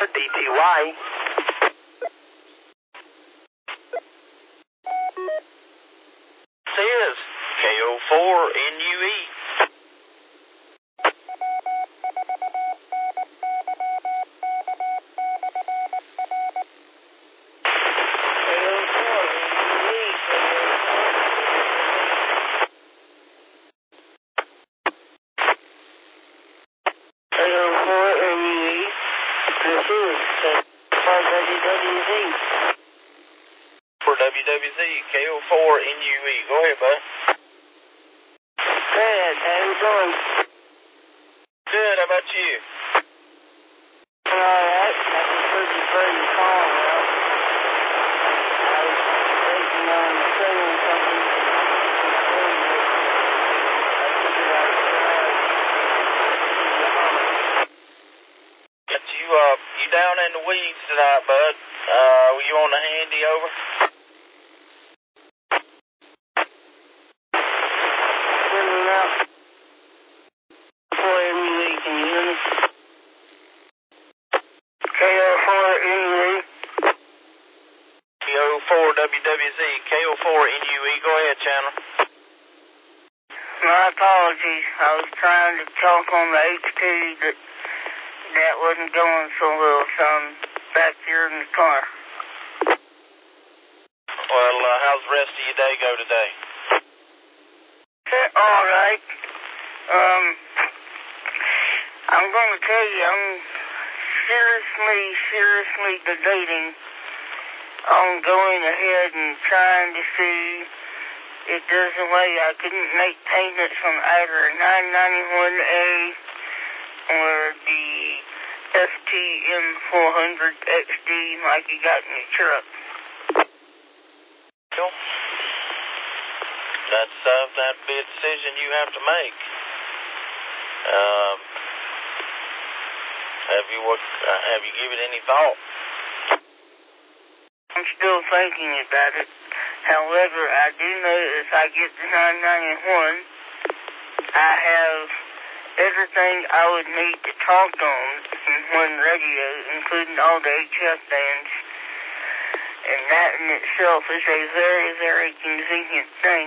DTY. Says KO4NUE. For WWZ, KO4NUE. Go ahead, bud. Dad, how you doing? Good, how about you? Alright, I just heard you playing the song out. I was waiting on saying something. Got you down in the weeds tonight, bud. Were you on the handy over? Sending out for MUE, can you hear me? KO4NUE. KO4WWZ, KO4NUE. Go ahead, Chandler. My apologies. I was trying to talk on the HT that wasn't going so well, so I'm back here in the car. Well, how's the rest of your day go today? Alright. I'm going to tell you, I'm seriously debating on going ahead and trying to see if there's a way I couldn't make payments on either a 991A or the FTM400 XD like you got in your truck. Cool. That'd be a decision you have to make. Have you given any thought? I'm still thinking about it. However, I do know if I get the 991, I have everything I would need to talk on in one radio, including all the HF bands. And that in itself is a very convenient thing.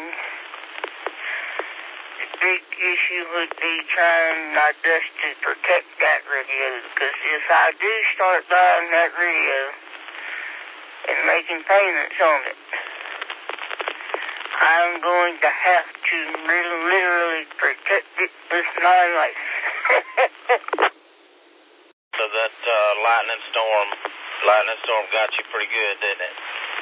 The big issue would be trying my best to protect that radio, because if I do start buying that radio and making payments on it, I'm going to have to literally protect it with my life. So that lightning storm got you pretty good, didn't it?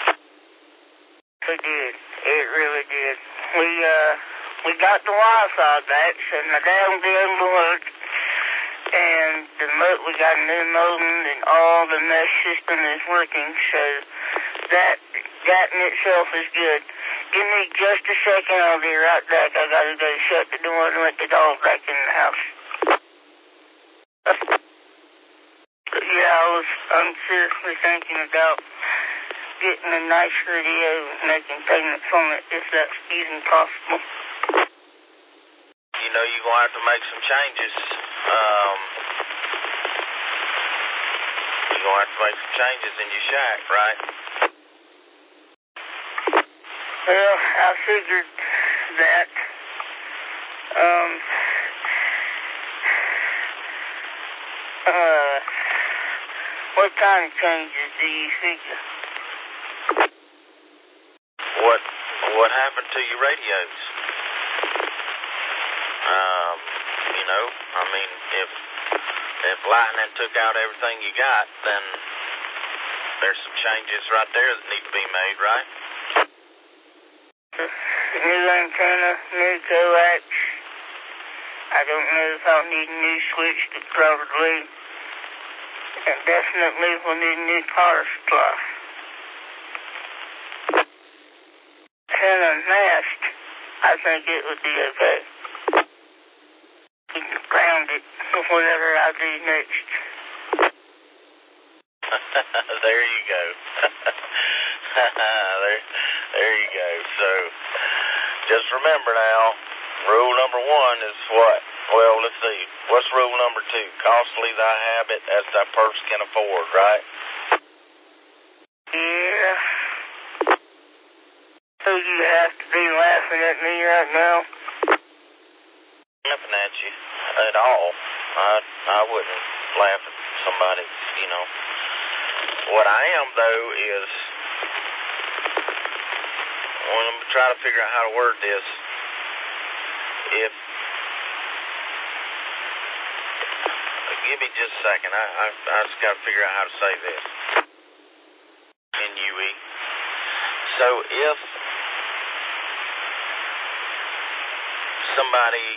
It did. It really did. We got the Wi-Fi back, so my dad will be able to work. And we got a new modem, and all the mesh system is working, so that in itself is good. Give me just a second, I'll be right back. I gotta go shut the door and let the dog back in the house. Yeah, I'm seriously thinking about getting a nice radio and making payments on it, if that's even possible. You know you're going to have to make some changes. You're going to have to make some changes in your shack, right? Well, I figured that. What kind of changes do you figure? What happened to your radios? I mean, if lightning took out everything you got, then there's some changes right there that need to be made, right? New antenna, new coax. I don't know if I'll need a new switch, but probably. And definitely we'll need a new power supply. And a mast, I think it would be okay. We can ground it for whatever I do next. There you go. there you go. So, just remember now, rule number one is what? Well, let's see. What's rule number 2? Costly thy habit as thy purse can afford, right? Yeah. So you have to be laughing at me right now? Laughing at you at all. I wouldn't laugh at somebody, you know. What I am, though, is... Well, I'm trying to figure out how to word this. If... Give me just a second. I just got to figure out how to say this. N-U-E. So if somebody...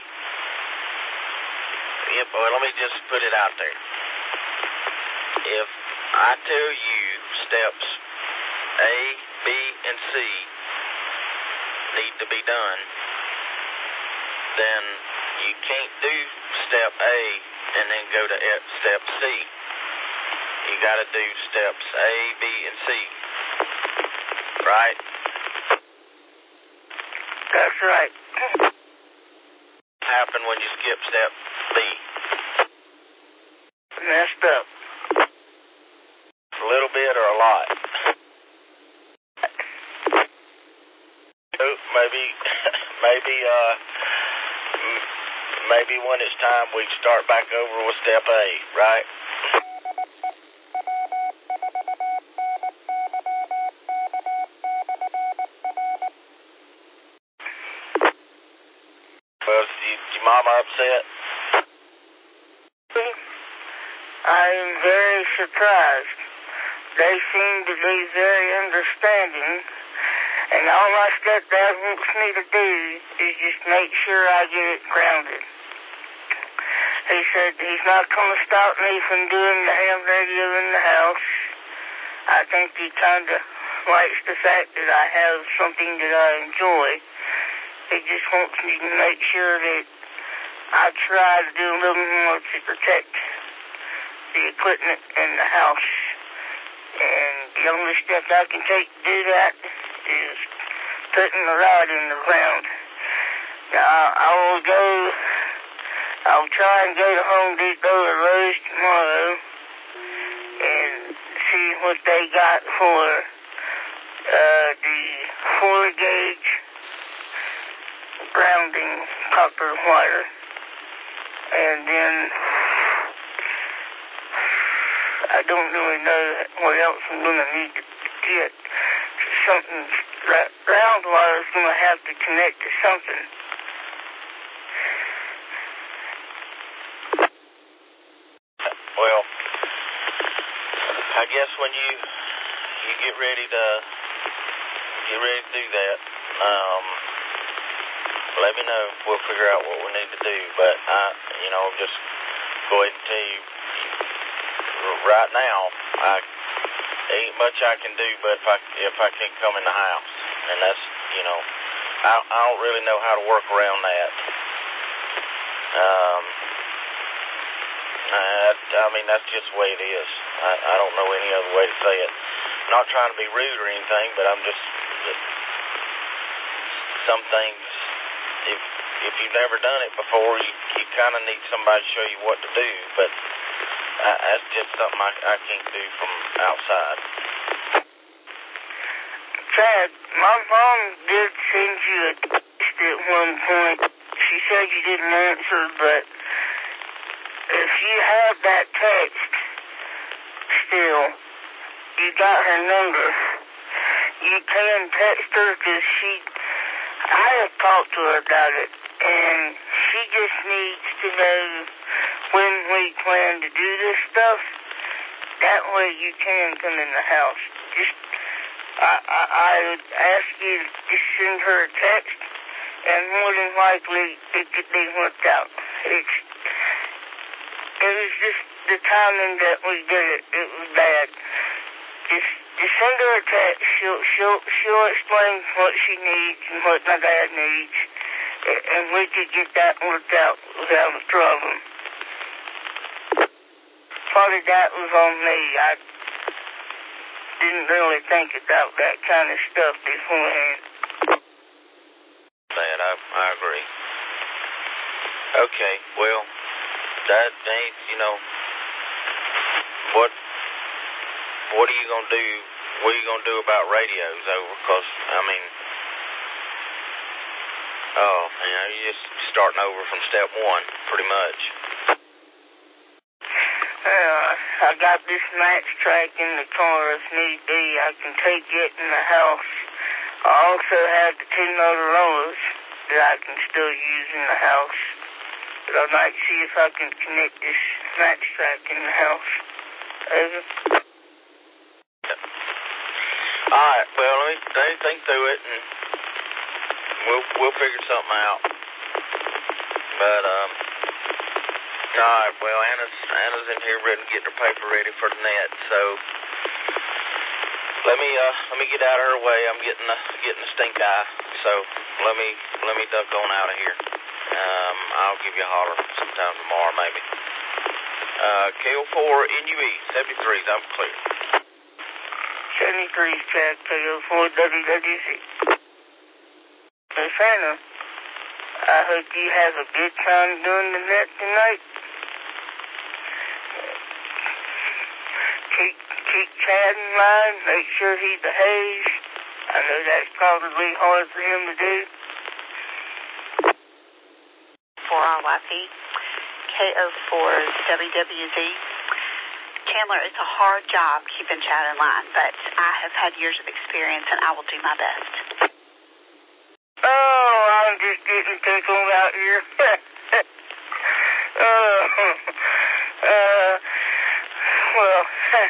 Well, let me just put it out there. If I tell you steps A, B, and C need to be done, then you can't do step A and then go to step C. You got to do steps A, B, and C. Right? That's right. What happened when you skip step B? Messed up. A little bit or a lot? Maybe when it's time we start back over with step A, right? Well, is your mama upset? I am very surprised. They seem to be very understanding, and all my stepdad wants me to do is just make sure I get it grounded. He said he's not going to stop me from doing the ham radio in the house. I think he kind of likes the fact that I have something that I enjoy. He just wants me to make sure that I try to do a little more to protect the equipment in the house. And the only step I can take to do that is putting the rod in the ground. Now, I'll try and go to Home Depot or Lowe's tomorrow and see what they got for the 4-gauge grounding copper wire. And then I don't really know what else I'm going to need to get. Something, ground wire is going to have to connect to something. Well, I guess when you get ready to do that, let me know. We'll figure out what we need to do. But just go ahead and tell you right now, ain't much I can do. But if I can't come in the house, and that's I don't really know how to work around that. That's just the way it is. I don't know any other way to say it. I'm not trying to be rude or anything, but I'm just some things. If you've never done it before, you kind of need somebody to show you what to do. But that's just something I can't do from outside. Chad, my mom did send you a text at one point. She said you didn't answer, but if you have that text still, you got her number. You can text her because I have talked to her about it, and she just needs to know when we plan to do this stuff. That way you can come in the house. I would ask you to just send her a text, and more than likely it could be worked out. It was just the timing that we did it. It was bad. Just send her a text. She'll explain what she needs and what my dad needs, and we could get that worked out without a problem. Part of that was on me. I didn't really think about that kind of stuff beforehand. I agree. Okay, well, that ain't, what are you going to do? What are you going to do about radios over? Because, you're just starting over from step one, pretty much. I got this match track in the car if need be. I can take it in the house. I also have the two Motorola's that I can still use in the house. But I might see if I can connect this match track in the house. Over. Alright, well, let me think through it, and we'll figure something out. But, alright, well, Anna's in here getting her paper ready for the net, so let me get out of her way. I'm getting the stink eye, so let me duck on out of here. I'll give you a holler sometime tomorrow, maybe. KO4 NUE 73's, I'm clear. 73's track, KO4 WWZ. Miss Anna, I hope you have a good time doing the net tonight. Keep Chad in line, make sure he behaves. I know that's probably hard for him to do. 4RYP, KO4 WWZ. Chandler, it's a hard job keeping Chad in line, but I have had years of experience and I will do my best. Oh, I'm just getting tickled out here. Well,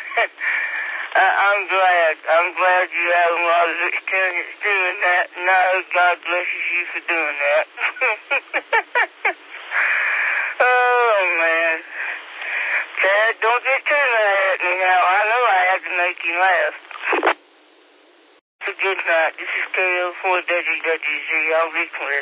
I'm glad you have a lot of experience doing that, and I hope God blesses you for doing that. Oh, man. Chad, don't get too mad at me now. I know I have to make you laugh. So good night. This is KO4 WWZ. I'll be clear.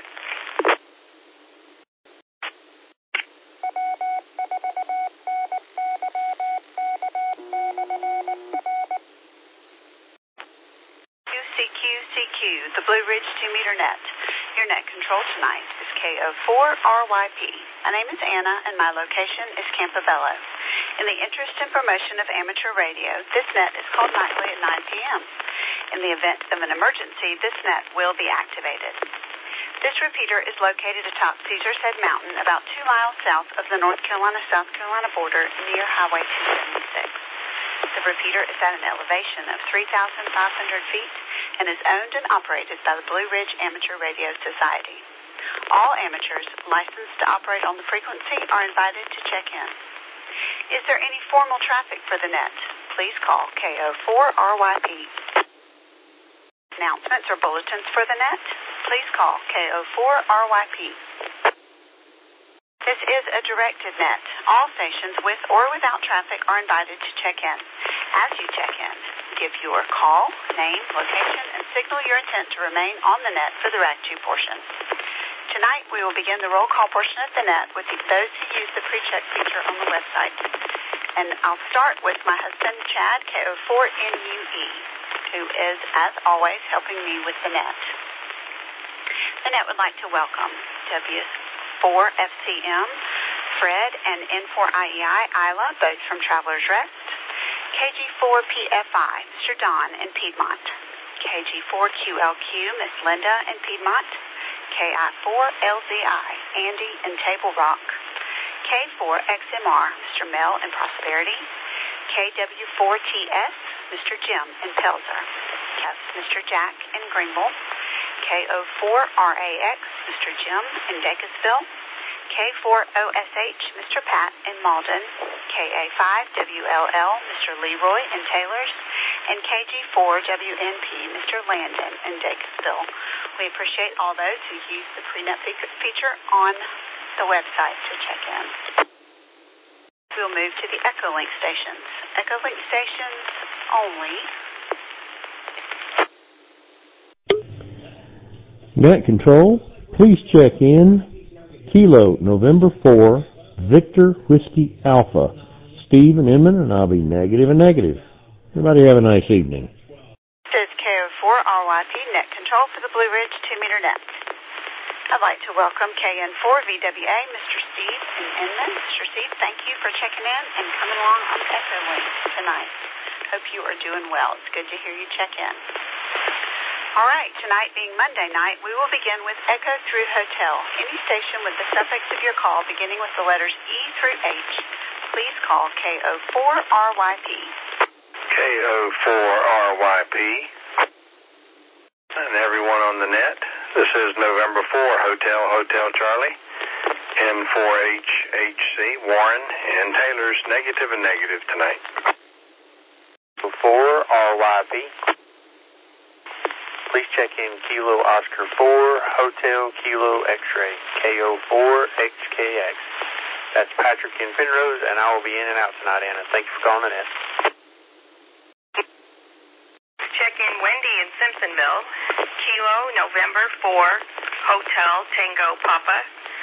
QCQ, the Blue Ridge 2-meter net. Your net control tonight is KO4RYP. My name is Anna, and my location is Campobello. In the interest and promotion of amateur radio, this net is called nightly at 9 p.m. In the event of an emergency, this net will be activated. This repeater is located atop Caesar's Head Mountain, about 2 miles south of the North Carolina-South Carolina border, near Highway 276. The repeater is at an elevation of 3,500 feet and is owned and operated by the Blue Ridge Amateur Radio Society. All amateurs licensed to operate on the frequency are invited to check in. Is there any formal traffic for the net? Please call KO4RYP. Announcements or bulletins for the net? Please call KO4RYP. This is a directed net. All stations with or without traffic are invited to check in. As you check in, give your call, name, location, and signal your intent to remain on the net for the Rack 2 portion. Tonight, we will begin the roll call portion of the net with those who use the pre-check feature on the website. And I'll start with my husband, Chad, KO4NUE, who is, as always, helping me with the net. The net would like to welcome W4FCM, Fred, and N4IEI, Isla, both from Traveler's Rest. KG4PFI, Mr. Don in Piedmont. KG4QLQ, Miss Linda in Piedmont. KI4LZI, Andy in Table Rock. K4XMR, Mr. Mel in Prosperity. KW4TS, Mr. Jim in Pelzer. Mr. Jack in Greenville. KO4RAX, Mr. Jim in Dacusville. K4OSH, Mr. Pat in Malden. KA5WLL, Mr. Leroy in Taylors. And KG4WNP, Mr. Landon in Dacusville. We appreciate all those who use the pre-net feature on the website to check in. We'll move to the Echolink stations. Echolink stations only. Net control, please check in. Kilo, November 4, Victor Whiskey Alpha. Steve and Inman, and I'll be negative and negative. Everybody have a nice evening. This is KO4RYP net control for the Blue Ridge 2-meter net. I'd like to welcome KN4VWA, Mr. Steve in Inman. Mr. Steve, thank you for checking in and coming along on Echo Link tonight. Hope you are doing well. It's good to hear you check in. All right, tonight being Monday night, we will begin with Echo through Hotel. Any station with the suffix of your call beginning with the letters E through H, please call KO4RYP. KO4RYP. And everyone on the net, this is November 4, Hotel Charlie, N4HHC, Warren, and Taylor's negative and negative tonight. 4RYP. Please check in Kilo Oscar 4, Hotel Kilo X-Ray, KO4HKX. That's Patrick in Penrose, and I will be in and out tonight, Anna. Thank you for calling the net. Check in Wendy in Simpsonville, Kilo November 4, Hotel Tango Papa,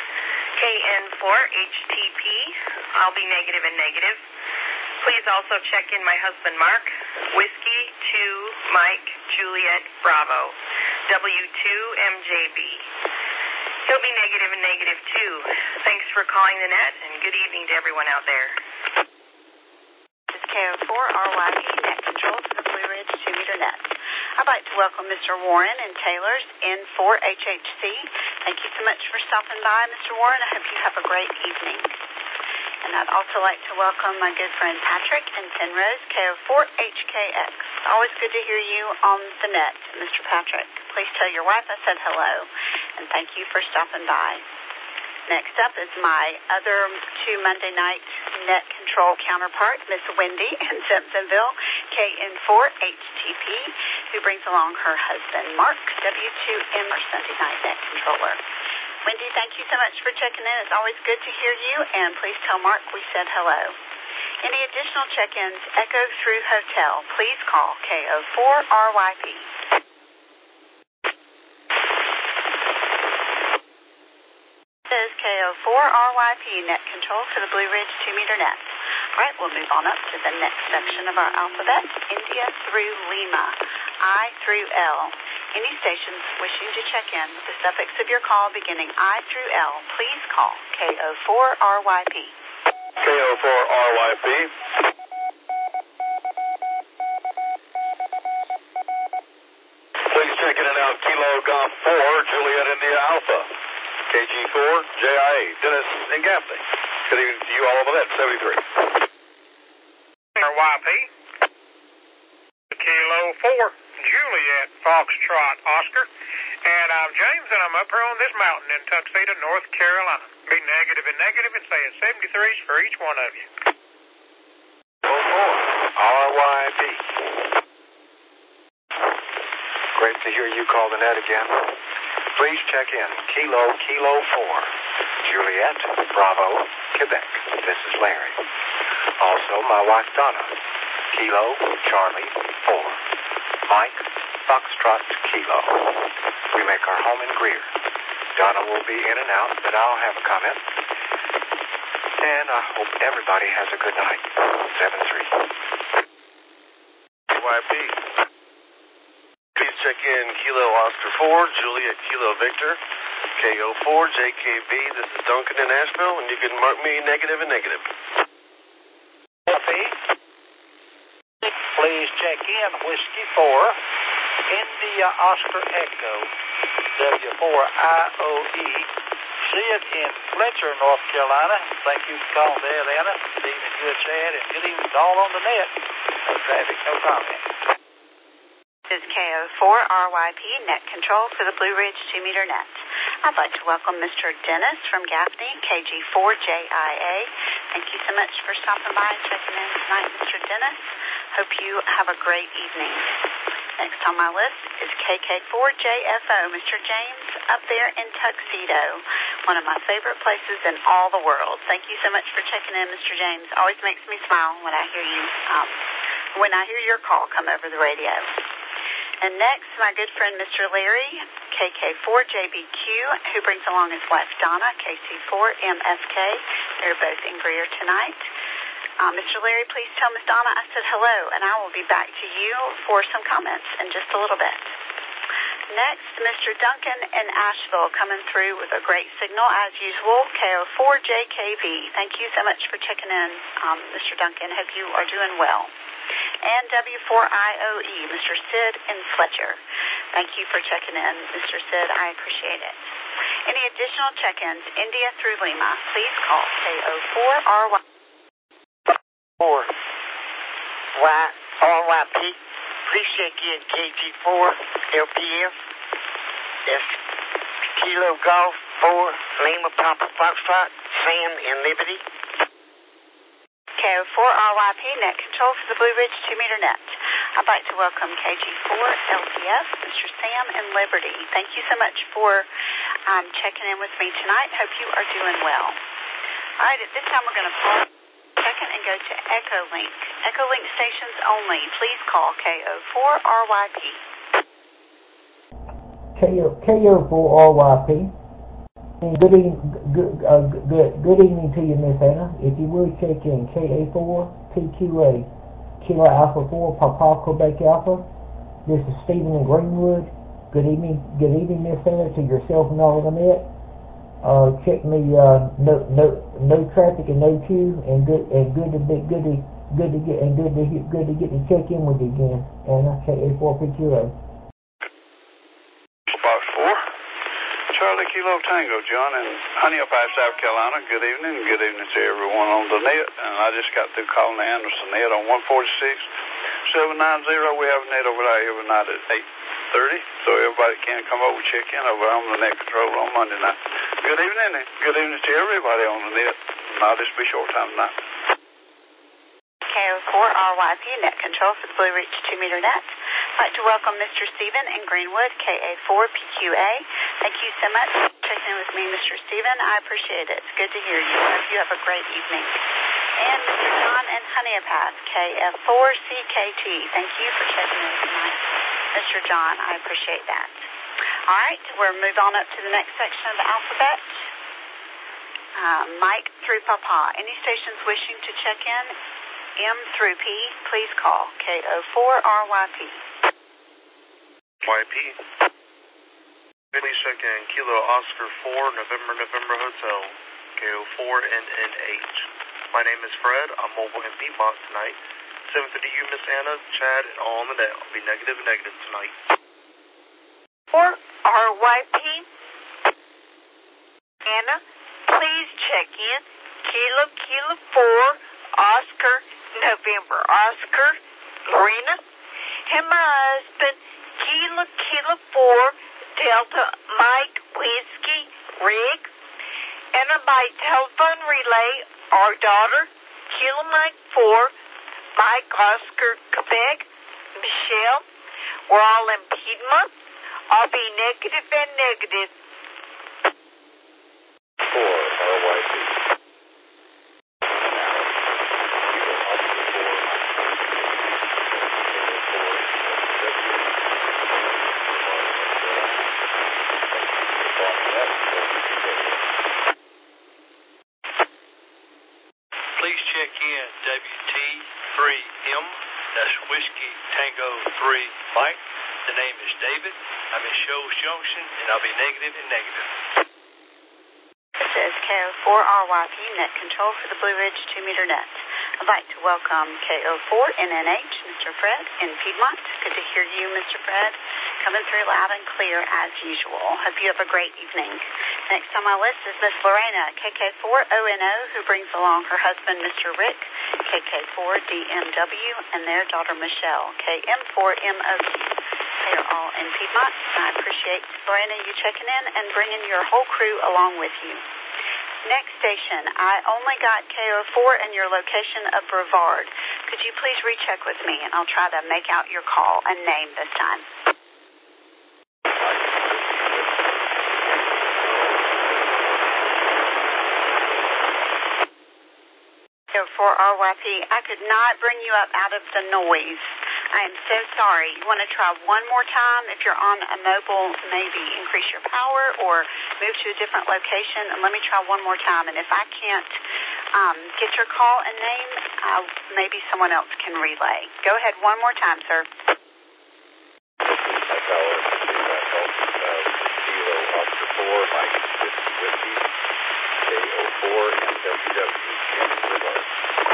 KN4HTP. I'll be negative and negative. Please also check in my husband Mark, Whiskey 2 Mike Juliet Bravo, W2MJB. He'll be negative and negative too. Thanks for calling the net, and good evening to everyone out there. This is KO4RYP Net Control to the Blue Ridge 2-meter net. I'd like to welcome Mr. Warren and Taylor's N4HHC. Thank you so much for stopping by, Mr. Warren. I hope you have a great evening. And I'd also like to welcome my good friend Patrick in Penrose, KO4HKX. Always good to hear you on the net, Mr. Patrick. Please tell your wife I said hello, and thank you for stopping by. Next up is my other 2 Monday night net control counterpart, Miss Wendy in Simpsonville, KN4HTP, who brings along her husband, Mark, W2M, our Sunday night net controller. Wendy, thank you so much for checking in. It's always good to hear you, and please tell Mark we said hello. Any additional check-ins, Echo through Hotel, please call KO4RYP. This is KO4RYP Net Control for the Blue Ridge 2-meter net. All right, we'll move on up to the next section of our alphabet, India through Lima, I through L. Any stations wishing to check in with the suffix of your call beginning I through L, please call KO4RYP. KO4RYP. Please check in and out Kilo Golf 4, Juliet India Alpha, KG4, JIA, Dennis and Gaffney. Good evening to you all over that, 73. RYP. Kilo 4. Juliet, Foxtrot, Oscar, and I'm James, and I'm up here on this mountain in Tuxedo, North Carolina. Be negative and negative and saying 73s for each one of you. RYP. Great to hear you call the net again. Please check in Kilo 4, Juliet, Bravo, Quebec. This is Larry. Also, my wife Donna, Kilo Charlie 4. Mike, Foxtrot, Kilo. We make our home in Greer. Donna will be in and out, but I'll have a comment. And I hope everybody has a good night. 7-3. YP. Please check in Kilo Oscar 4, Juliet Kilo Victor, KO4, JKB. This is Duncan in Asheville, and you can mark me negative and negative. YP. Please check in Whiskey 4, India Oscar Echo, W4IOE, Sid in Fletcher, North Carolina. Thank you for calling there, Anna. Good evening, good chat, and good evening to all on the net. No traffic, no comment. This is KO4RYP Net Control for the Blue Ridge 2-meter net. I'd like to welcome Mr. Dennis from Gaffney, KG4JIA. Thank you so much for stopping by and checking in tonight, Mr. Dennis. Hope you have a great evening. Next on my list is KK4JFO, Mr. James, up there in Tuxedo, one of my favorite places in all the world. Thank you so much for checking in, Mr. James. Always makes me smile when I hear your call come over the radio. And next, my good friend, Mr. Larry, KK4JBQ, who brings along his wife, Donna, KC4MSK. They're both in Greer tonight. Mr. Larry, please tell Miss Donna I said hello, and I will be back to you for some comments in just a little bit. Next, Mr. Duncan in Asheville coming through with a great signal as usual, KO4JKV. Thank you so much for checking in, Mr. Duncan. Hope you are doing well. And W4IOE, Mr. Sid in Fletcher. Thank you for checking in, Mr. Sid. I appreciate it. Any additional check-ins, India through Lima, please call KO4RY. 4RYP. Please check in KG4 LPF. That's Kilo Golf 4 Lima Papa Foxtrot, Sam in Liberty. KO4RYP net control for the Blue Ridge 2-meter net. I'd like to welcome KG4 LPF, Mr. Sam in Liberty. Thank you so much for checking in with me tonight. Hope you are doing well. All right, at this time we're going to pause a second and go to Echolink. Echolink stations only. Please call KO4RYP. KO4RYP. Good evening to you, Miss Anna. If you will check in KA4PQA, Kilo Alpha 4, Papa Quebec Alpha. This is Stephen in Greenwood. Good evening, Miss Anna, to yourself and all of them. Check me. No traffic and no queue, and good to get to check in with you again. Anna, KA4PQA. Charlie Kilo Tango, John in Honey Pie, South Carolina. Good evening, and good evening to everyone on the net. And I just got through calling the Anderson net on 146-790. We have a net over there every night at 8:30, so everybody can come over and check in over on the net control on Monday night. Good evening, and good evening to everybody on the net. And I'll just be short time tonight. KO4RYP net control for the Blue Ridge 2-meter net. I'd like to welcome Mr. Stephen in Greenwood, KA4PQA. Thank you so much for checking in with me, Mr. Stephen. I appreciate it. It's good to hear you. I hope you have a great evening. And Mr. John in Honeypath, KF4CKT. Thank you for checking in tonight, Mr. John. I appreciate that. All right, we'll move on up to the next section of the alphabet. Mike through Papa. Any stations wishing to check in? M through P, please call KO4RYP. YP. Please check in Kilo Oscar 4 November Hotel, KO4NNH. My name is Fred. I'm mobile in Piedmont tonight. 7th to you, Miss Anna, Chad, and all on the net. I'll be negative tonight. 4RYP. Anna, please check in Kilo 4 Oscar November Oscar Lorena, and my husband Kilo 4 Delta Mike Whiskey Rig, and by telephone relay our daughter Kilo Mike 4 Mike Oscar Quebec Michelle. We're all in Piedmont. I'll be negative. 4RYP. Please check in WT3M, that's Whiskey Tango 3 Mike. The name is David. I'm in Shoals Junction, and I'll be negative. This is KO4RYP net control for the Blue Ridge 2-meter net. I'd like to welcome KO4NNH, Mr. Fred in Piedmont. Good to hear you, Mr. Fred. Coming through loud and clear as usual. Hope you have a great evening. Next on my list is Miss Lorena, KK4ONO, who brings along her husband, Mr. Rick, KK4DMW, and their daughter, Michelle, KM4MOQ. They are all in Piedmont. I appreciate, Lorena, you checking in and bringing your whole crew along with you. Next station, I only got KO4 and your location of Brevard. Could you please recheck with me, and I'll try to make out your call and name this time. KO4RYP, I could not bring you up out of the noise. I am so sorry. You want to try one more time? If you're on a mobile, maybe increase your power or move to a different location. And let me try one more time. And if I can't get your call and name, maybe someone else can relay. Go ahead one more time, sir. Whiskey, KO4MWW, Julie Brevard.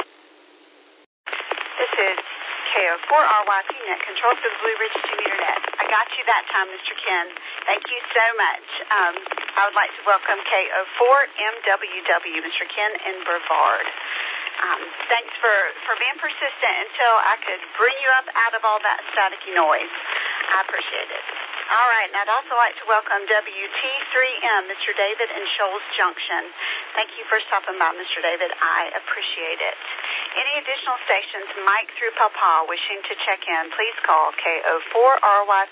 This is KO4RYP Net Control for the Blue Ridge 2-meter net. I got you that time, Mr. Ken. Thank you so much. I would like to welcome KO4MWW, Mr. Ken in Brevard. Thanks for being persistent until I could bring you up out of all that staticky noise. I appreciate it. All right, and I'd also like to welcome WT3M, Mr. David in Shoals Junction. Thank you for stopping by, Mr. David. I appreciate it. Any additional stations, Mike through Papa, wishing to check in, please call KO4RYP.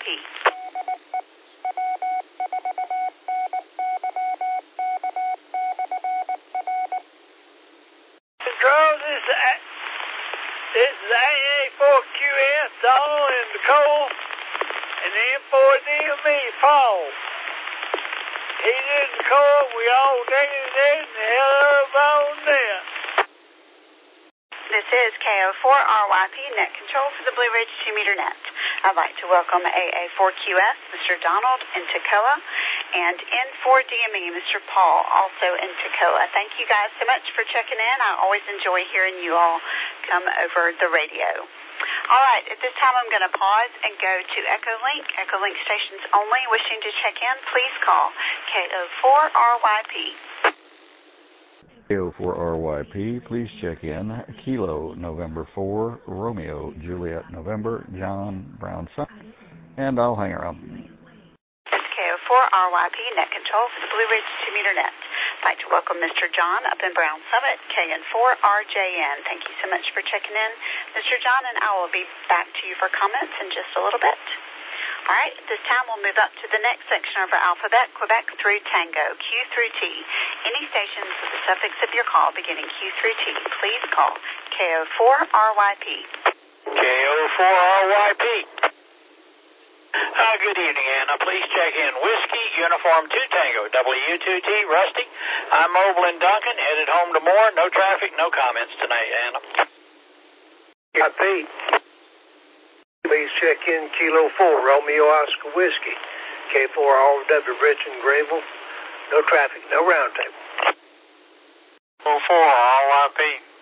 Control, this is AA4QS, Donald and Nicole, and M4DME, Paul. He didn't call, we all negative, and the hell of on there. This is KO4RYP Net Control for the Blue Ridge 2-meter net. I'd like to welcome AA4QS, Mr. Donald in Toccoa, and N4DME, Mr. Paul, also in Toccoa. Thank you guys so much for checking in. I always enjoy hearing you all come over the radio. All right, at this time I'm going to pause and go to Echolink stations only. Wishing to check in, please call KO4RYP. KO4RYP, please check in. Kilo, November 4, Romeo, Juliet, November, John, Brown, Sun, and I'll hang around. KO4RYP Net Control for the Blue Ridge 2-meter net. I'd like to welcome Mr. John up in Brown Summit, KN4RJN. Thank you so much for checking in, Mr. John, and I will be back to you for comments in just a little bit. All right, at this time we'll move up to the next section of our alphabet, Quebec through Tango, Q through T. Any stations with the suffix of your call beginning Q through T, please call KO4RYP. KO4RYP. Good evening, Anna. Please check in Whiskey, Uniform 2 Tango, W2T, Rusty. I'm mobile in Duncan, headed home to Moore. No traffic, no comments tonight, Anna. Yeah, Pete. Please check in Kilo 4, Romeo Oscar Whiskey, K4RW, Richmond, Greenville. No traffic, no roundtable. 04RYP.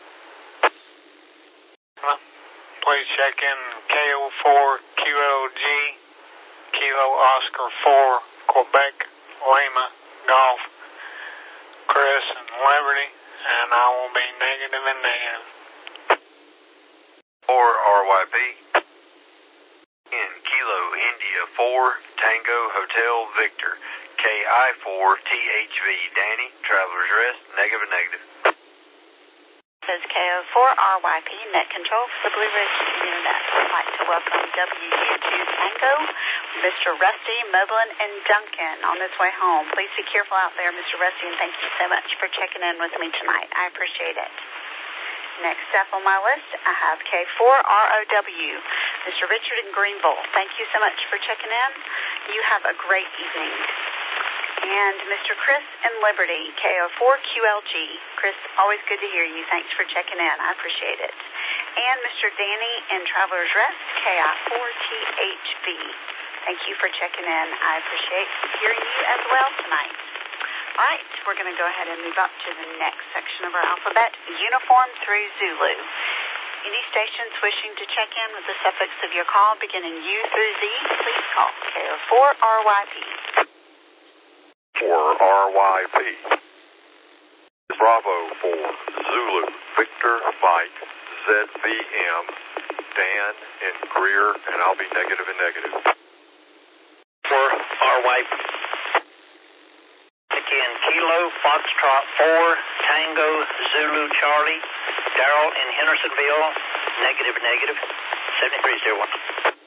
Please check in KO4QLG, Kilo Oscar 4, Quebec, Lima, Golf, Chris and Liberty, and I will be negative and negative. 4RYP. In Kilo India 4, Tango Hotel Victor, KI4THV, Danny, Traveler's Rest, negative and negative. This is KO4RYP Net Control for the Blue Ridge 2-meter net. I'd like to welcome WU2 Tango, Mr. Rusty, Moblin, and Duncan on this way home. Please be careful out there, Mr. Rusty, and thank you so much for checking in with me tonight. I appreciate it. Next up on my list, I have K4ROW, Mr. Richard in Greenville. Thank you so much for checking in. You have a great evening. And Mr. Chris in Liberty, KO4QLG. Chris, always good to hear you. Thanks for checking in. I appreciate it. And Mr. Danny in Traveler's Rest, KI4THB. Thank you for checking in. I appreciate hearing you as well tonight. All right, we're going to go ahead and move up to the next section of our alphabet, Uniform through Zulu. Any stations wishing to check in with the suffix of your call beginning U through Z, please call KO4RYP. 4RYP. Bravo 4, Zulu, Victor, Mike, ZVM, Dan, and Greer, and I'll be negative and negative. 4RYP. Again, Kilo, Foxtrot 4, Tango, Zulu, Charlie, Darrell in Hendersonville, negative, 7301.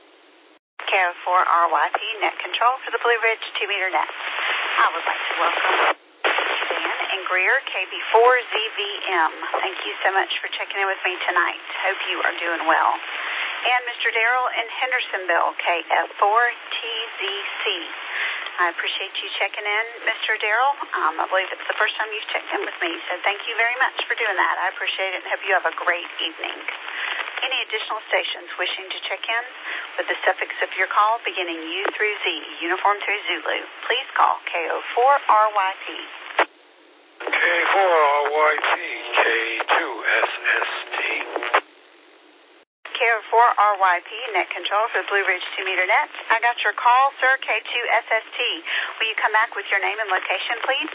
KO4RYP Net Control for the Blue Ridge 2-meter net. I would like to welcome Dan and Greer, KB4ZVM. Thank you so much for checking in with me tonight. Hope you are doing well. And Mr. Darrell in Hendersonville, KF4TZC. I appreciate you checking in, Mr. Darrell. I believe it's the first time you've checked in with me, so thank you very much for doing that. I appreciate it and hope you have a great evening. Any additional stations wishing to check in with the suffix of your call beginning U through Z, uniform through Zulu, please call KO4RYP. K4RYP, K2SST. KO4RYP, net control for Blue Ridge 2-meter net. I got your call, sir, K2SST. Will you come back with your name and location, please?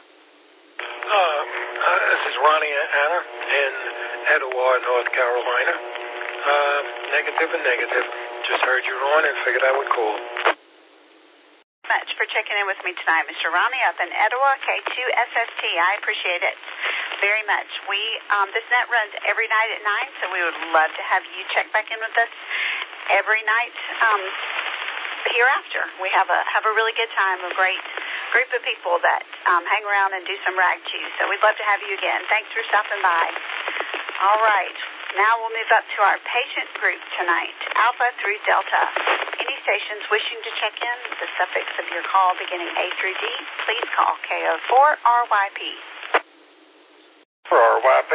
This is Ronnie Anna in Etowah, North Carolina. Negative and negative. Just heard you on and figured I would call. Much for checking in with me tonight, Mr. Ronnie up in Etowah, K2SST. I appreciate it very much. This net runs every night at 9, so we would love to have you check back in with us every night hereafter. We have a really good time, a great group of people that hang around and do some rag chew, so we'd love to have you again. Thanks for stopping by. All right. Now we'll move up to our patient group tonight, Alpha through Delta. Any stations wishing to check in with the suffix of your call beginning A through D, please call KO4RYP. For RYP.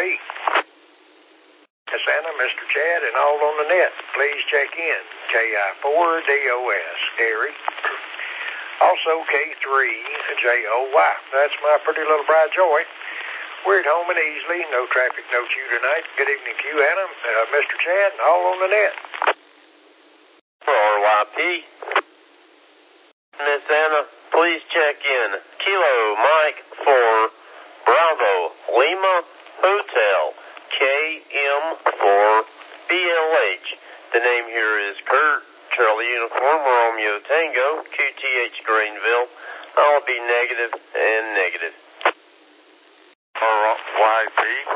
Miss Anna, Mr. Chad, and all on the net, please check in. KI4DOS, Gary. Also K3JOY. That's my pretty little bride Joy. We're at home and easily. No traffic, no queue tonight. Good evening to you, Anna, Mr. Chad, and all on the net. For RYP. Miss Anna, please check in. Kilo Mike 4 Bravo Lima Hotel KM4BLH. The name here is Kurt. Charlie Uniform Romeo Tango QTH Greenville. I'll be negative and negative. RYP.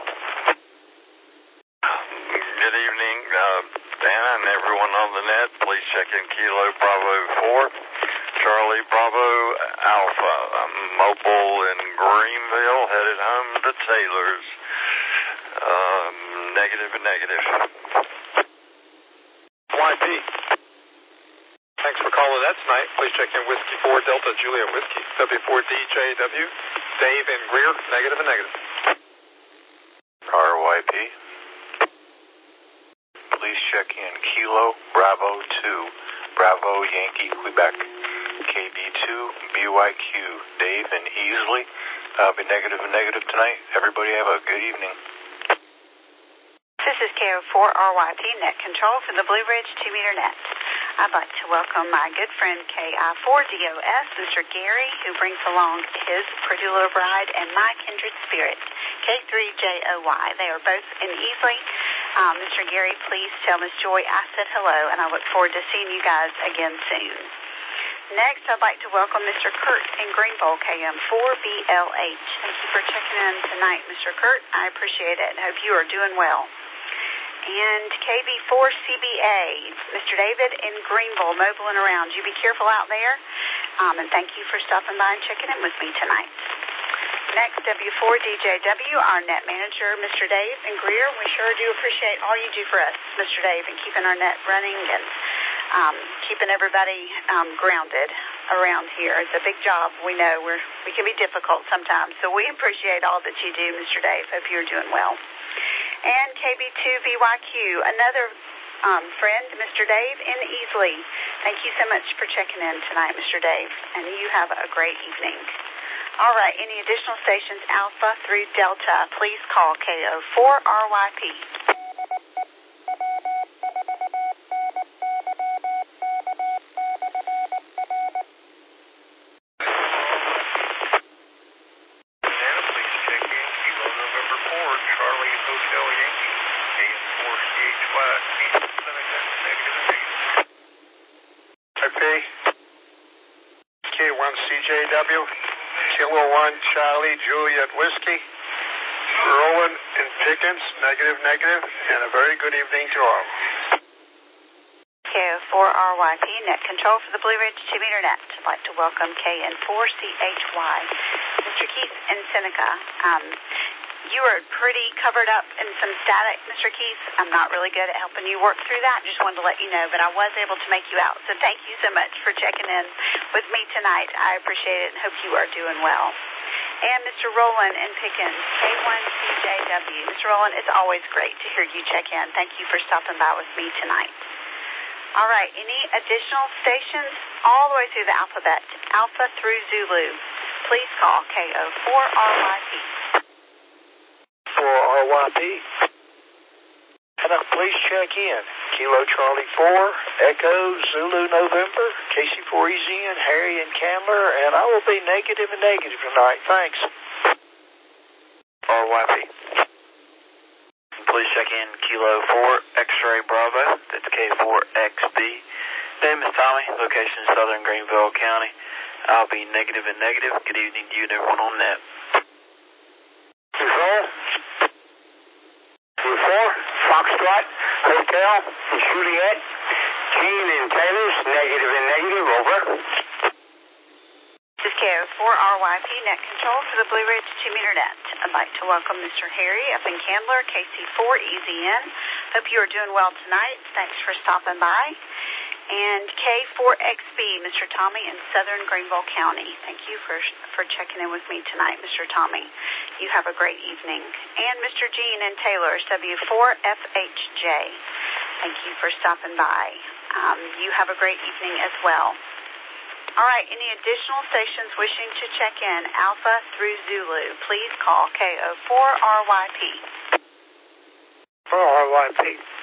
Good evening, Dana and everyone on the net. Please check in Kilo Bravo 4, Charlie Bravo Alpha. I'm mobile in Greenville, headed home to Taylor's. Negative and negative. YP. Thanks for calling that tonight. Please check in Whiskey 4 Delta Juliet Whiskey, W4DJW, Dave and Greer, negative and negative. RYP. Please check in Kilo Bravo 2, Bravo Yankee Quebec, KB2 BYQ, Dave and Easley. I'll be negative and negative tonight. Everybody have a good evening. This is KO4RYP net control for the Blue Ridge 2-meter net. I'd like to welcome my good friend KI4DOS, Mr. Gary, who brings along his pretty little bride and my kindred spirit, K3JOY. They are both in Easley. Mr. Gary, please tell Miss Joy I said hello, and I look forward to seeing you guys again soon. Next, I'd like to welcome Mr. Kurt in Greenville, KM4BLH. Thank you for checking in tonight, Mr. Kurt. I appreciate it. I hope you are doing well. And KB4CBA, Mr. David in Greenville, mobile and around. You be careful out there, and thank you for stopping by and checking in with me tonight. Next, W4DJW, our net manager, Mr. Dave in Greer. We sure do appreciate all you do for us, Mr. Dave, and keeping our net running and keeping everybody grounded around here. It's a big job. We know we can be difficult sometimes, so we appreciate all that you do, Mr. Dave. Hope you're doing well. And KB2BYQ, another friend, Mr. Dave in Easley. Thank you so much for checking in tonight, Mr. Dave, and you have a great evening. All right, any additional stations, Alpha through Delta, please call KO4RYP. K1CJW, Kilo 1 Charlie Juliet Whiskey, Rowan and Pickens, negative, and a very good evening to all. KO4RYP, net control for the Blue Ridge 2-meter net. I'd like to welcome KN4CHY. Mr. Keith in Seneca, you are pretty covered up in some static, Mr. Keith. I'm not really good at helping you work through that. Just wanted to let you know, but I was able to make you out. So thank you so much for checking in with me tonight. I appreciate it and hope you are doing well. And Mr. Roland in Pickens, K1CJW. Mr. Roland, it's always great to hear you check in. Thank you for stopping by with me tonight. All right, any additional stations all the way through the alphabet, Alpha through Zulu, please call KO4RYP. 4RYP. And please check in. Kilo Charlie 4, Echo, Zulu November, KC4EZN, Harry and Candler, and I will be negative and negative tonight. Thanks. RYP. Please check in Kilo 4, X-Ray Bravo, that's K4XB. Name is Tommy, location is Southern Greenville County. I'll be negative and negative. Good evening to you and everyone on net. Foxtrot, Hotel, and Juliet, Gene and Taylor's, negative and negative, over. This is KO4RYP Net Control for the Blue Ridge 2-meter net. I'd like to welcome Mr. Harry up in Candler, KC4EZN. Hope you are doing well tonight. Thanks for stopping by. And K4XB, Mr. Tommy in Southern Greenville County. Thank you for checking in with me tonight, Mr. Tommy. You have a great evening. And Mr. Gene in Taylor, W4FHJ. Thank you for stopping by. You have a great evening as well. All right, any additional stations wishing to check in, Alpha through Zulu, please call KO4RYP. 4RYP.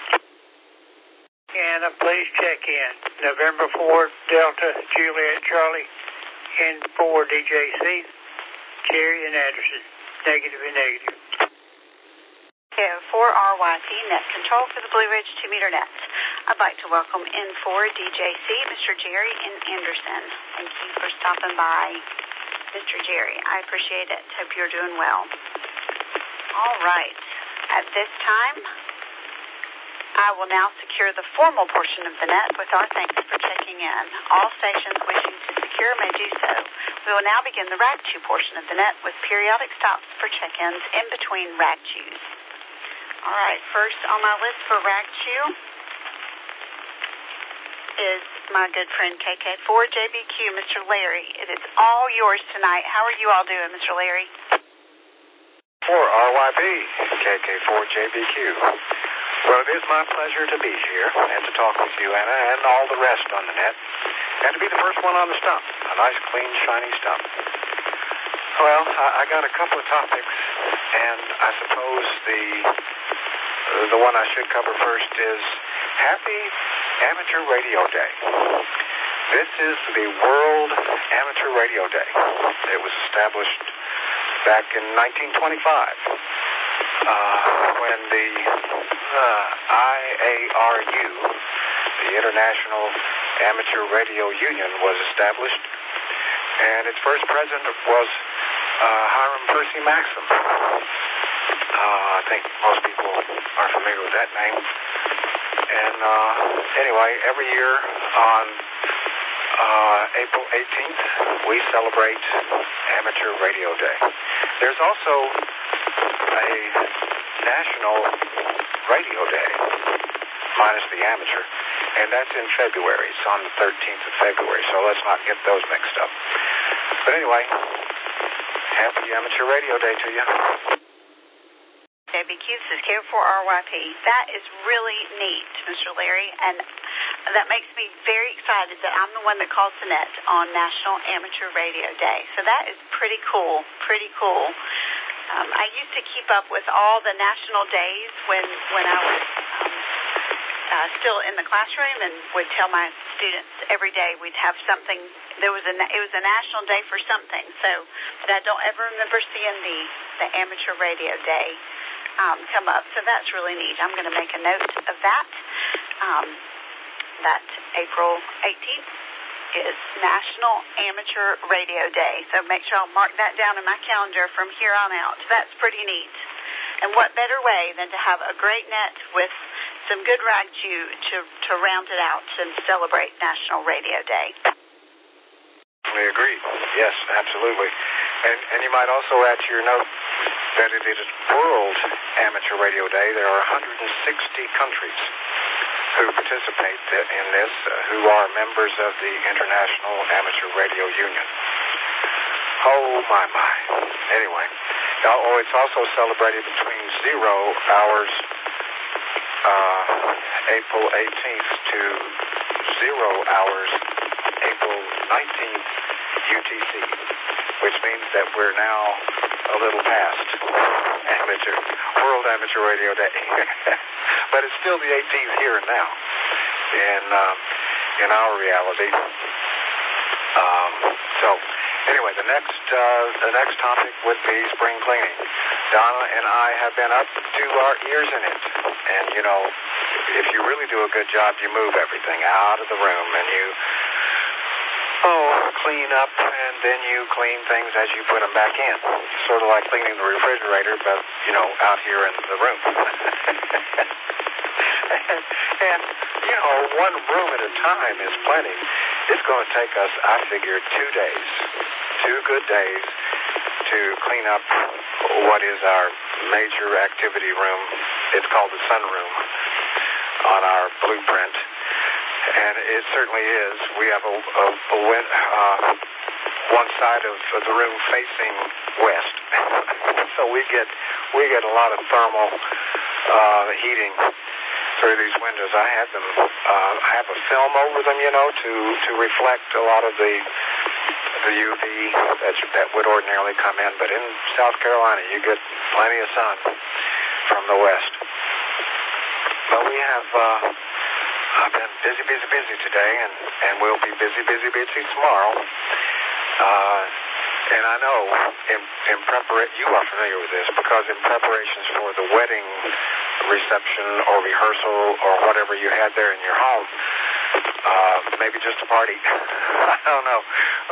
And please check in. November 4, Delta, Juliet, Charlie, N4, DJC, Jerry and Anderson, negative and negative. KO4RYP Net Control for the Blue Ridge 2-meter net. I'd like to welcome N4 DJC, Mr. Jerry and Anderson. Thank you for stopping by, Mr. Jerry. I appreciate it. Hope you're doing well. All right. At this time, I will now secure the formal portion of the net with our thanks for checking in. All stations wishing to secure may do so. We will now begin the RAG2 portion of the net with periodic stops for check-ins in between RAG2s. All right, first on my list for RAG2 is my good friend KK4JBQ, Mr. Larry. It is all yours tonight. How are you all doing, Mr. Larry? 4RYP, KK4JBQ. Well, it is my pleasure to be here and to talk with you, Anna, and all the rest on the net, and to be the first one on the stump. A nice, clean, shiny stump. Well, I got a couple of topics, and I suppose the one I should cover first is Happy Amateur Radio Day. This is the World Amateur Radio Day. It was established back in 1925. When the IARU, the International Amateur Radio Union, was established, and its first president was Hiram Percy Maxim. I think most people are familiar with that name. And anyway, every year on April 18th, we celebrate Amateur Radio Day. There's also a National Radio Day, minus the amateur, and that's in February. It's on the 13th of February, so let's not get those mixed up. But anyway, happy Amateur Radio Day to you. JBQ, this is K4RYP. That is really neat, Mr. Larry, and that makes me very excited that I'm the one that calls the net on National Amateur Radio Day. So that is pretty cool, pretty cool. I used to keep up with all the national days when I was still in the classroom, and would tell my students every day we'd have something. It was a national day for something. So, but I don't ever remember seeing the Amateur Radio Day come up. So that's really neat. I'm going to make a note of that. That April 18th is National Amateur Radio Day. So make sure I'll mark that down in my calendar from here on out. That's pretty neat. And what better way than to have a great net with some good RAG2 to round it out and celebrate National Radio Day. We agree. Yes, absolutely. And you might also add to your note that it is World Amateur Radio Day. There are 160 countries who participate in this, who are members of the International Amateur Radio Union. Oh, my. Anyway, it's also celebrated between 0 hours April 18th to 0 hours April 19th UTC, which means that we're now a little past World Amateur Radio Day. But it's still the 18th here and now in our reality. So anyway, the next topic would be spring cleaning. Donna and I have been up to our ears in it, and you know, if you really do a good job, you move everything out of the room and you clean up, and then you clean things as you put them back in. Sort of like cleaning the refrigerator, but you know, out here in the room. And you know, one room at a time is plenty. It's going to take us, I figure, 2 days, 2 good days to clean up what is our major activity room. It's called the sunroom on our blueprint, and it certainly is. We have one side of the room facing west, so we get a lot of thermal heating through these windows. I have them. I have a film over them, you know, to reflect a lot of the UV that would ordinarily come in. But in South Carolina, you get plenty of sun from the west. But we have been busy today, and we'll be busy tomorrow. And I know in preparation, you are familiar with this, because in preparations for the wedding reception or rehearsal or whatever you had there in your home, maybe just a party, I don't know.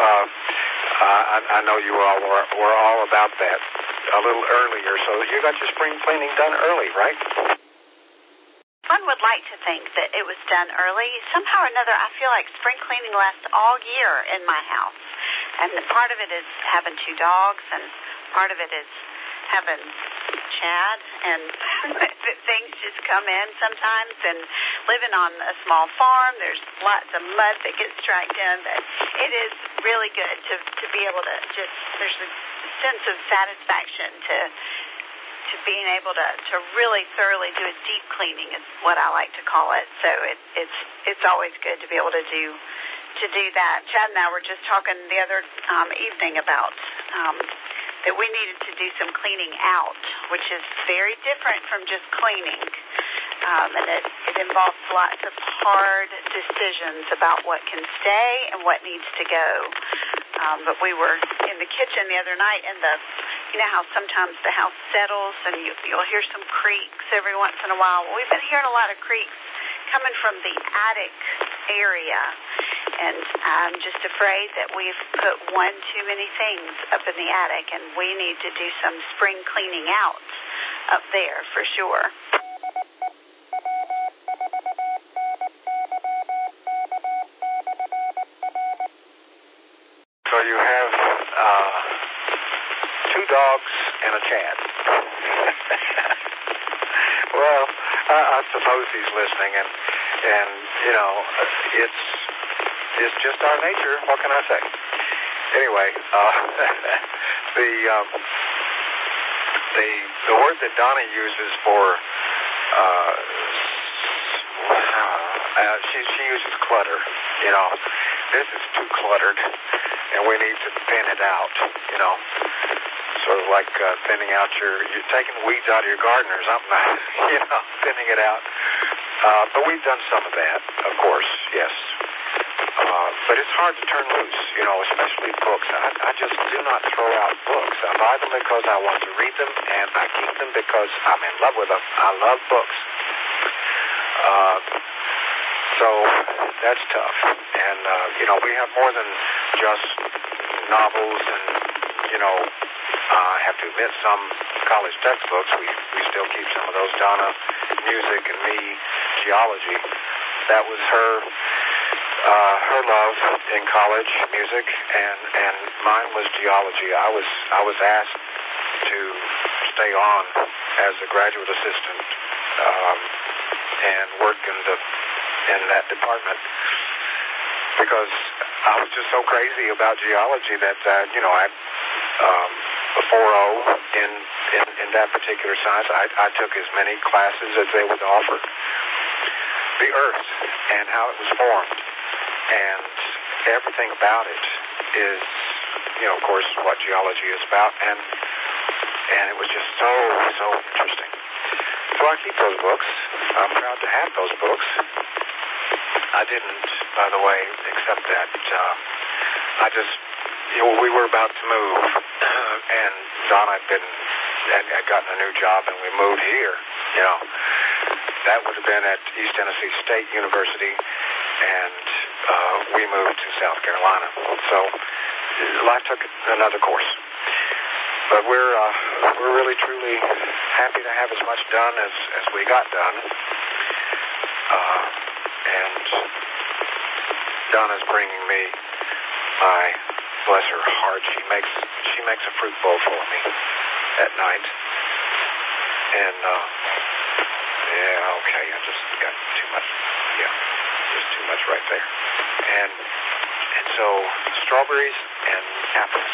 I know you all were all about that a little earlier, so you got your spring cleaning done early, right? One would like to think that it was done early. Somehow or another, I feel like spring cleaning lasts all year in my house. And part of it is having 2 dogs, and part of it is having Chad, and things just come in sometimes. And living on a small farm, there's lots of mud that gets dragged in. But it is really good to be able to just, there's a sense of satisfaction to being able to really thoroughly do a deep cleaning is what I like to call it. So it's always good to be able to do that. Chad and I were just talking the other evening about that we needed to do some cleaning out, which is very different from just cleaning. And it involves lots of hard decisions about what can stay and what needs to go. But we were in the kitchen the other night, and you know how sometimes the house settles and you'll hear some creaks every once in a while. Well, we've been hearing a lot of creaks coming from the attic area, and I'm just afraid that we've put one too many things up in the attic, and we need to do some spring cleaning out up there for sure. So you have 2 dogs and a Chad. Well, I suppose he's listening, and you know, it's just our nature. What can I say? Anyway, the word that Donna uses for she uses clutter. You know, this is too cluttered, and we need to thin it out. You know, sort of like thinning out you're taking the weeds out of your garden or something. You know, thinning it out. But we've done some of that, of course, yes. But it's hard to turn loose, you know, especially books. I just do not throw out books. I buy them because I want to read them, and I keep them because I'm in love with them. I love books. So that's tough. And, you know, we have more than just novels and, you know, I have to admit some college textbooks. We still keep some of those. Donna, music, and me, geology. That was her love in college, music, and mine was geology. I was asked to stay on as a graduate assistant and work in that department because I was just so crazy about geology that you know, I in that particular science. I took as many classes as they would offer. The Earth and how it was formed, and everything about it is, of course, what geology is about, and it was just so interesting. So I keep those books. I'm proud to have those books. I didn't, by the way, accept that. We were about to move, and Don had gotten a new job, and we moved here. That would have been at East Tennessee State University, and we moved to South Carolina. So life took another course. But we're really truly happy to have as much done as we got done. And Donna's bringing me my, bless her heart, she makes a fruit bowl for me at night. And okay, I just got too much. Yeah, just too much right there. And so strawberries and apples.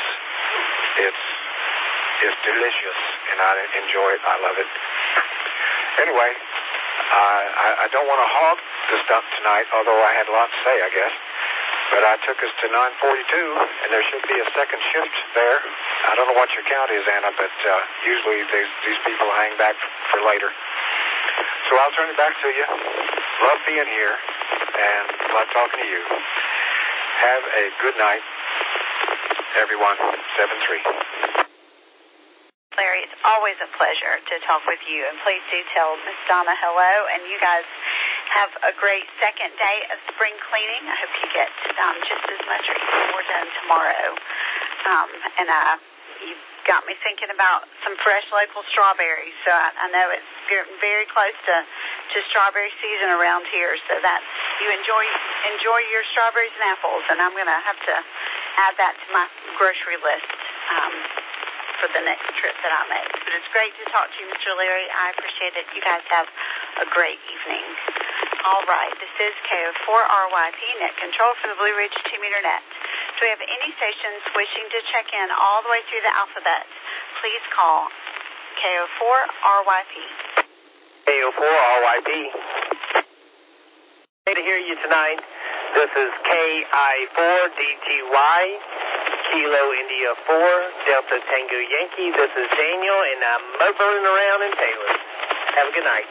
It's delicious, and I enjoy it. I love it. Anyway, I don't want to hog the stuff tonight, although I had a lot to say, I guess. But I took us to 9:42, and there should be a second shift there. I don't know what your count is, Anna, but usually these people hang back for later. So I'll turn it back to you. Love being here, and love talking to you. Have a good night, everyone. 7-3. Larry, it's always a pleasure to talk with you, and please do tell Miss Donna hello, and you guys have a great second day of spring cleaning. I hope you get just as much or even more done tomorrow. And you've got me thinking about some fresh local strawberries, so I know it's getting very close to strawberry season around here, so that you enjoy your strawberries and apples, and I'm going to have to add that to my grocery list for the next trip that I make. But it's great to talk to you, Mr. Leary. I appreciate it. You guys have a great evening. All right, this is KO4RYP Net Control for the Blue Ridge 2-meter net. So we have any stations wishing to check in all the way through the alphabet, please call KO4RYP. KO4RYP. Great to hear you tonight. This is KI4DTY. Kilo India 4, Delta Tango Yankee. This is Daniel, and I'm mobiling around in Taylor. Have a good night.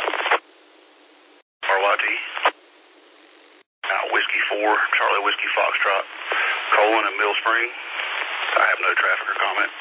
RYT. Whiskey 4, Charlie Whiskey Foxtrot, Colon and Mill Spring. I have no traffic or comment.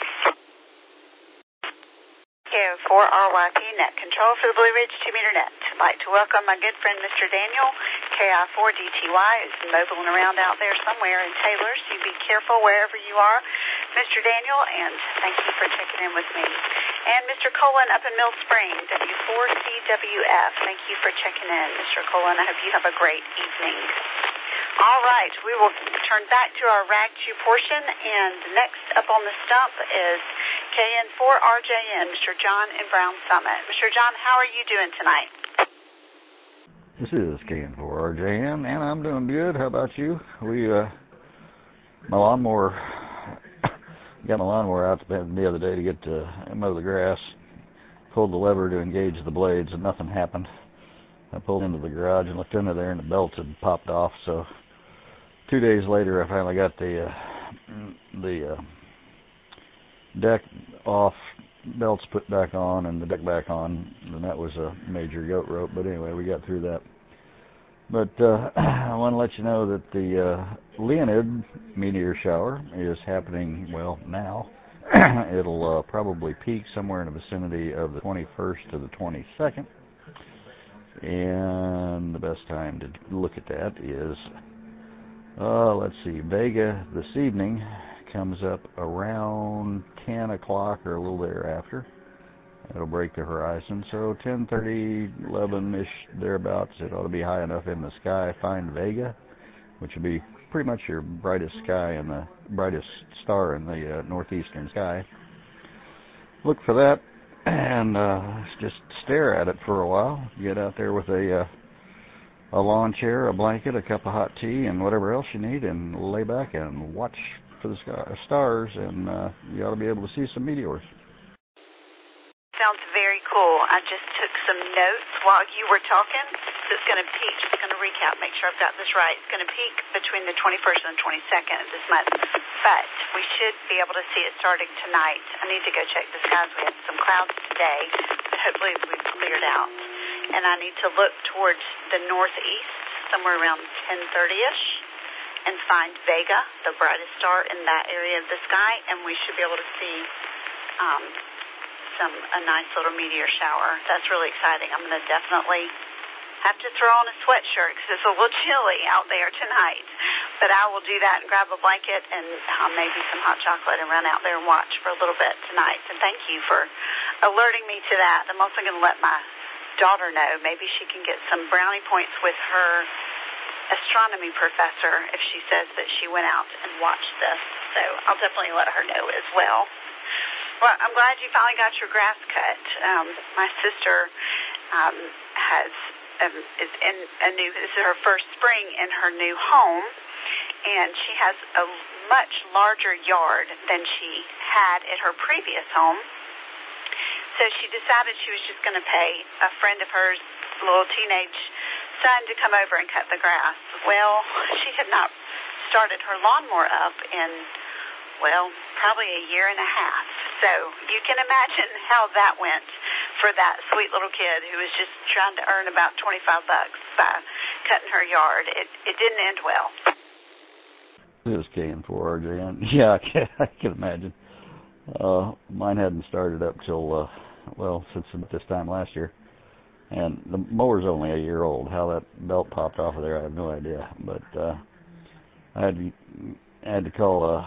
KO4RYP Net Control for the Blue Ridge 2-meter net. I'd like to welcome my good friend Mr. Daniel. KI4DTY is mobiling around out there somewhere in Taylor, so you be careful wherever you are, Mr. Daniel, and thank you for checking in with me. And Mr. Colon up in Mill Spring, W4CWF, thank you for checking in, Mr. Colon. I hope you have a great evening. All right, we will turn back to our RAG 2 portion, and next up on the stump is KN4RJN, Mr. John in Brown Summit. Mr. John, how are you doing tonight? This is KN4RJN, and I'm doing good. How about you? My lawnmower, got my lawnmower out the other day to get to mow the grass. Pulled the lever to engage the blades, and nothing happened. I pulled into the garage and looked under there, and the belt had popped off. So 2 days later, I finally got the deck off, belts put back on, and the deck back on, and that was a major goat rope. But anyway, we got through that. But I want to let you know that the Leonid meteor shower is happening, well, now. It'll probably peak somewhere in the vicinity of the 21st to the 22nd. And the best time to look at that is, let's see, Vega this evening comes up around 10 o'clock or a little thereafter. It'll break the horizon, so 10:30, 11-ish, thereabouts, it ought to be high enough in the sky. Find Vega, which will be pretty much your brightest sky and the brightest star in the northeastern sky. Look for that and just stare at it for a while. Get out there with a lawn chair, a blanket, a cup of hot tea, and whatever else you need, and lay back and watch for the stars, and you ought to be able to see some meteors. Sounds very cool. I just took some notes while you were talking. So it's going to peak, just going to recap, make sure I've got this right. It's going to peak between the 21st and the 22nd of this month, but we should be able to see it starting tonight. I need to go check the skies. We had some clouds today, but hopefully we've cleared out. And I need to look towards the northeast, somewhere around 10:30ish, and find Vega, the brightest star in that area of the sky, and we should be able to see a nice little meteor shower. That's really exciting. I'm going to definitely have to throw on a sweatshirt because it's a little chilly out there tonight. But I will do that and grab a blanket and maybe some hot chocolate and run out there and watch for a little bit tonight. And thank you for alerting me to that. I'm also going to let my daughter know. Maybe she can get some brownie points with her astronomy professor if she says that she went out and watched this. So I'll definitely let her know as well. Well, I'm glad you finally got your grass cut. My sister is in this is her first spring in her new home, and she has a much larger yard than she had at her previous home. So she decided she was just going to pay a friend of hers, a little teenage son, to come over and cut the grass. Well, she had not started her lawnmower up in, probably a year and a half. So you can imagine how that went for that sweet little kid who was just trying to earn about $25 by cutting her yard. It didn't end well. It was KN4RJ. Yeah, I can imagine. Mine hadn't started up till, since this time last year. And the mower's only a year old. How that belt popped off of there, I have no idea. But I had to call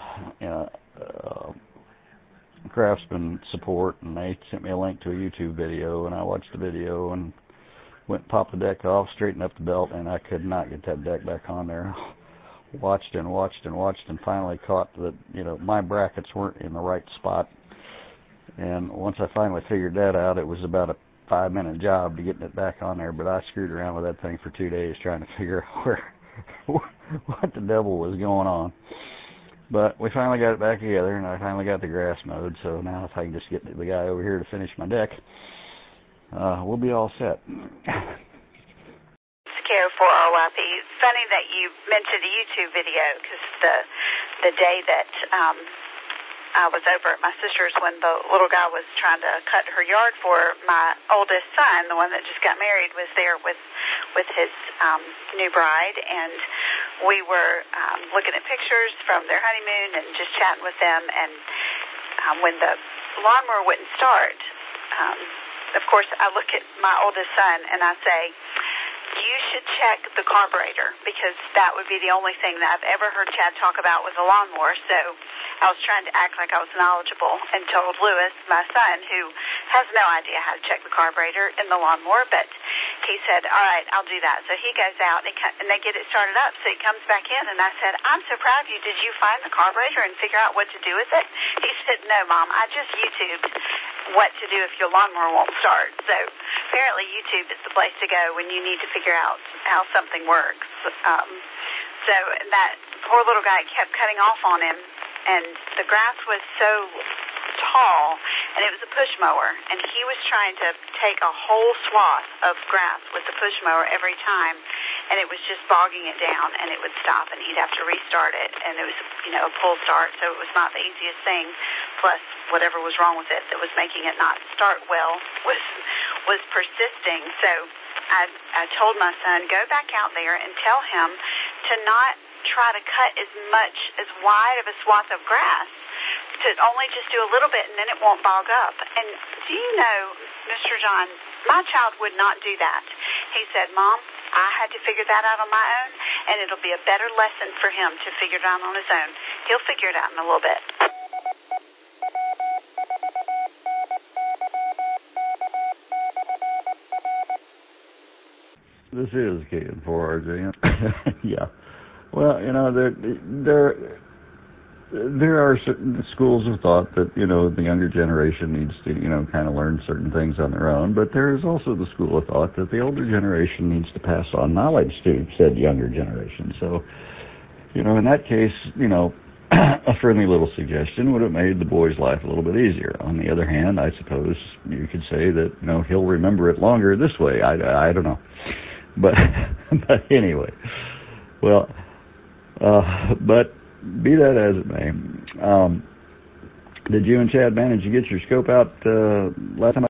Craftsman support, and they sent me a link to a YouTube video, and I watched the video and popped the deck off, straightened up the belt, and I could not get that deck back on there. Watched, and finally caught that, my brackets weren't in the right spot. And once I finally figured that out, it was about a 5-minute job to getting it back on there, but I screwed around with that thing for 2 days trying to figure out what the devil was going on. But we finally got it back together, and I finally got the grass mowed, so now if I can just get the guy over here to finish my deck, we'll be all set. It's KO4RYP. It's funny that you mentioned a YouTube video, because the day that I was over at my sister's when the little guy was trying to cut her yard for my oldest son, the one that just got married, was there with his new bride, and we were looking at pictures from their honeymoon and just chatting with them. And when the lawnmower wouldn't start, of course, I look at my oldest son and I say, you should check the carburetor, because that would be the only thing that I've ever heard Chad talk about with a lawnmower. So I was trying to act like I was knowledgeable and told Lewis, my son, who has no idea how to check the carburetor in the lawnmower, but he said, all right, I'll do that. So he goes out and they get it started up. So he comes back in, and I said, I'm so proud of you. Did you find the carburetor and figure out what to do with it? He said, no, Mom, I just YouTubed what to do if your lawnmower won't start. So apparently YouTube is the place to go when you need to figure out how something works. So that poor little guy kept cutting off on him, and the grass was so tall, and it was a push mower, and he was trying to take a whole swath of grass with the push mower every time, and it was just bogging it down, and it would stop, and he'd have to restart it, and it was, a pull start, so it was not the easiest thing, plus whatever was wrong with it that was making it not start well was persisting. So I told my son, go back out there and tell him to not try to cut as wide of a swath of grass, to only just do a little bit, and then it won't bog up. And do you know, Mr. John, my child would not do that. He said, Mom, I had to figure that out on my own, and it'll be a better lesson for him to figure it out on his own. He'll figure it out in a little bit. This is KN4RJ. Yeah. Well, there are certain schools of thought that, the younger generation needs to, kind of learn certain things on their own, but there is also the school of thought that the older generation needs to pass on knowledge to said younger generation. So, in that case, a friendly little suggestion would have made the boy's life a little bit easier. On the other hand, I suppose you could say that, he'll remember it longer this way. I don't know. But anyway, well, but be that as it may, did you and Chad manage to get your scope out last time?